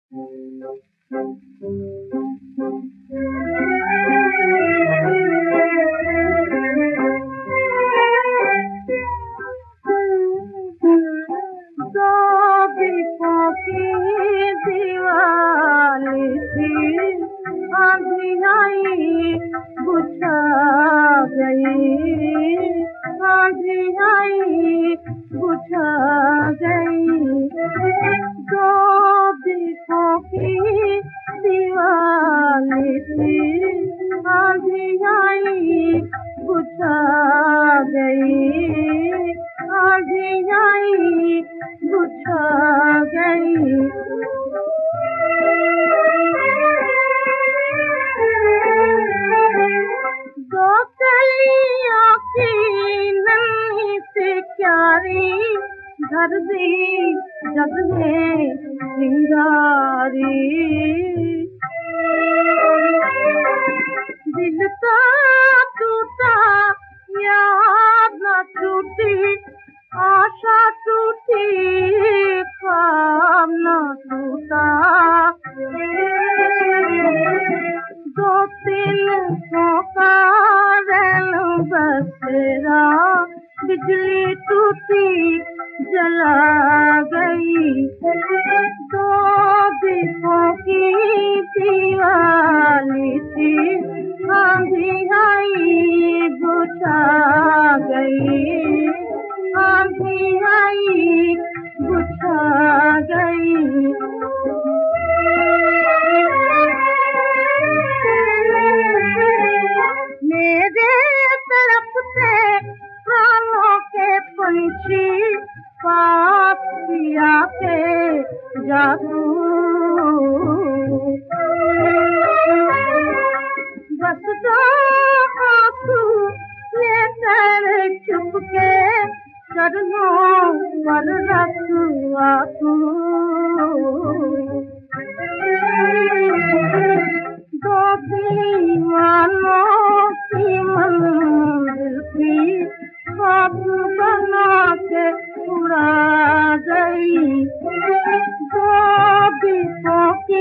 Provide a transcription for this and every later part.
दीवाली थी, आंधी आई बुझा गई, आंधी आई बुझा गई। दो दीपों की दीवाली थी, आंधी आई बुझा गई, आंधी आई बुझा गई। दो कलियों की नन्ही सी क्यारी, घर दी जग में सिंगारी। दिल तो टूटा याद न टूटी, आशा टूटी ख्वाब न टूटा। दो तीन का रैन बसेरा, बिजली टूटी जला गई। दो दीपों की दीवाली थी, आंधी आई बुझा गई, आंधी आई बुझा गई। मेरे तरफ से कानों के पंछी, पास पिया के जादू। बस दो आंसू लेकर चुपके चरणों पर रख तू। दो दीवानों की मंजिल थी, ख्वाब बना के उड़ा गई। दो दीपों की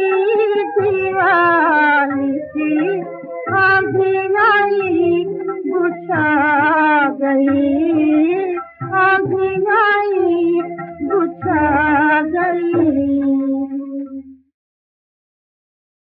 दीवाली थी, आंधी आई बुझा गई, आंधी आई